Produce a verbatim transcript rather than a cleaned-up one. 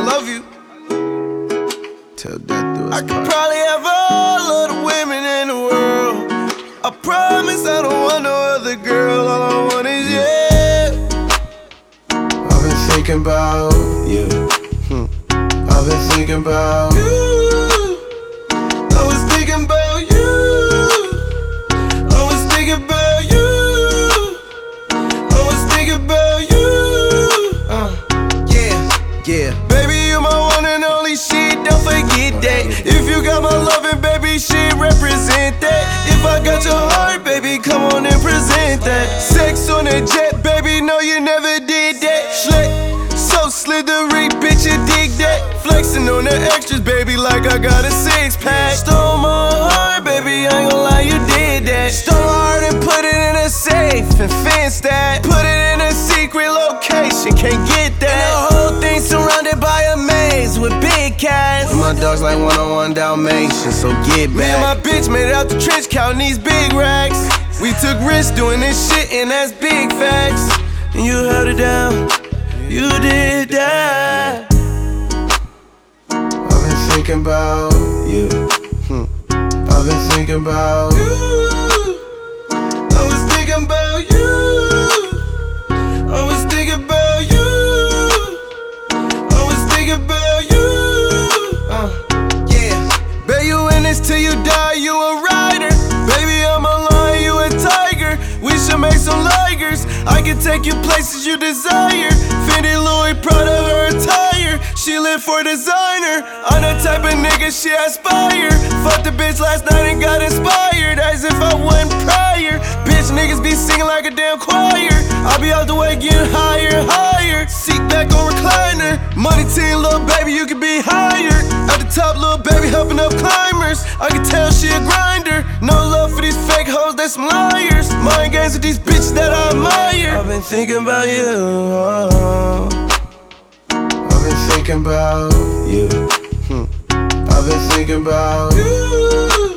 love you till death do us I could probably have all of the women in the world. I promise I don't want no other girl. All I want is you. I've been thinking about you. Hmm. I've been thinking about you. I was thinking about you. I was thinking about you. I was thinking about you. Uh, yeah, yeah. Baby, you my one and only shit. Don't forget that. If you got my loving, baby, shit represent that. If I got your heart, baby, come on and present that. Sex on a jet, baby, no, you never did that. Schlick, so slithery, bitch, you dig that. Flexing on the extras, baby, like I got a six pack. Stole my heart, baby, I ain't gon' lie, you did that. Stole my heart and put it in a safe and fenced that. Put it in a secret location, can't get that. And the whole thing surrounded by a maze with big cats. My dog's like one-on-one Dalmatian, so get back. Me and my bitch made it out the trench counting these big racks. We took risks doing this shit and that's big facts. And you held it down, you did that. I've been thinking about you. Hmm. I've been thinking about you. I was thinking about you. I was thinking about you. I was thinking about you. Uh, yeah. Baby, you in this till you die, you a rider. Baby, I'm a lion, you a tiger. We should make some ligers. I can take you places you desire. Fendi, Louis, Prada, her attire. She live for designer. I'm the type of nigga she aspire. Fucked the bitch last night and got inspired. As if I wasn't prior. Bitch, niggas be singing like a damn choir. I be out the way getting higher and higher. Seat back on recliner. Money team, little baby, you can be hired. At the top, little baby, helping up climbers. I can tell she a grinder. No love for these fake hoes, they some liars. Mind games with these bitches that I admire. I've been thinking about you. Oh. I've been thinking about you. Hmm. I've been thinking about you.